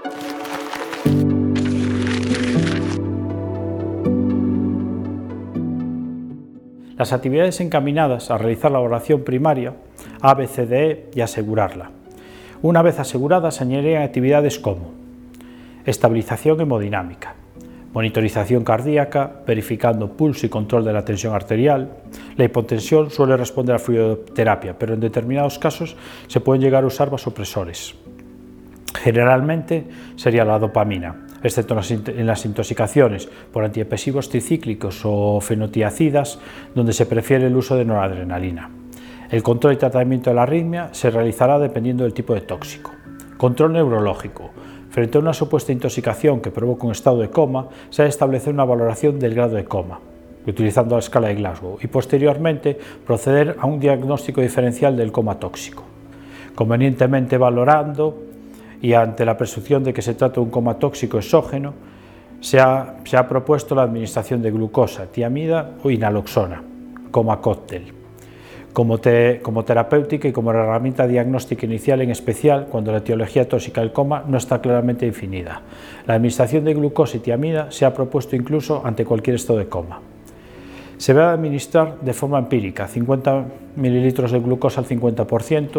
Las actividades encaminadas a realizar la valoración primaria, A, B, C, D, E y asegurarla. Una vez asegurada, se añadirían actividades como estabilización hemodinámica, monitorización cardíaca, verificando pulso y control de la tensión arterial. La hipotensión suele responder a fluidoterapia, pero en determinados casos se pueden llegar a usar vasopresores. Generalmente sería la dopamina, excepto en las intoxicaciones por antidepresivos tricíclicos o fenotiacidas, donde se prefiere el uso de noradrenalina. El control y tratamiento de la arritmia se realizará dependiendo del tipo de tóxico. Control neurológico. Frente a una supuesta intoxicación que provoca un estado de coma, se ha de establecer una valoración del grado de coma, utilizando la escala de Glasgow, y posteriormente proceder a un diagnóstico diferencial del coma tóxico. Convenientemente valorando y ante la presunción de que se trata de un coma tóxico exógeno, se ha propuesto la administración de glucosa, tiamida o inaloxona, coma cóctel, como terapéutica y como herramienta diagnóstica inicial, en especial cuando la etiología tóxica del coma no está claramente definida. La administración de glucosa y tiamida se ha propuesto incluso ante cualquier estado de coma. Se va a administrar de forma empírica 50 ml de glucosa al 50%,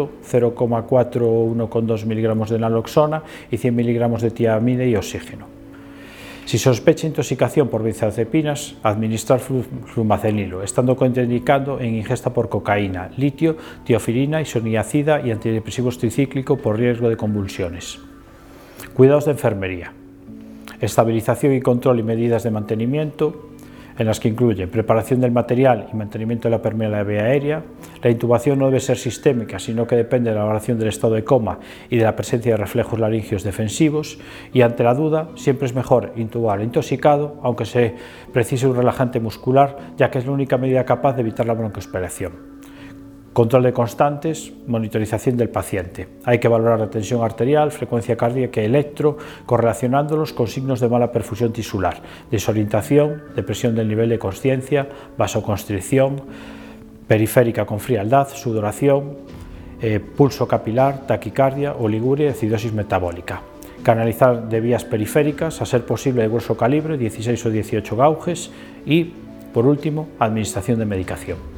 0,4 o 1,2 miligramos de naloxona y 100 miligramos de tiamida y oxígeno. Si sospecha intoxicación por benzodiazepinas, administrar flumacenilo, estando contraindicado en ingesta por cocaína, litio, tiofilina, isoniazida y antidepresivos tricíclico por riesgo de convulsiones. Cuidados de enfermería. Estabilización y control y medidas de mantenimiento, en las que incluyen preparación del material y mantenimiento de la permeabilidad de la vía aérea. La intubación no debe ser sistémica, sino que depende de la valoración del estado de coma y de la presencia de reflejos laringeos defensivos, y ante la duda siempre es mejor intubar al intoxicado, aunque se precise un relajante muscular, ya que es la única medida capaz de evitar la broncoaspiración. Control de constantes, monitorización del paciente. Hay que valorar la tensión arterial, frecuencia cardíaca y electro, correlacionándolos con signos de mala perfusión tisular, desorientación, depresión del nivel de consciencia, vasoconstricción, periférica con frialdad, sudoración, pulso capilar, taquicardia, oliguria y acidosis metabólica. Canalizar de vías periféricas, a ser posible de grueso calibre, 16 o 18 gauges, y, por último, administración de medicación.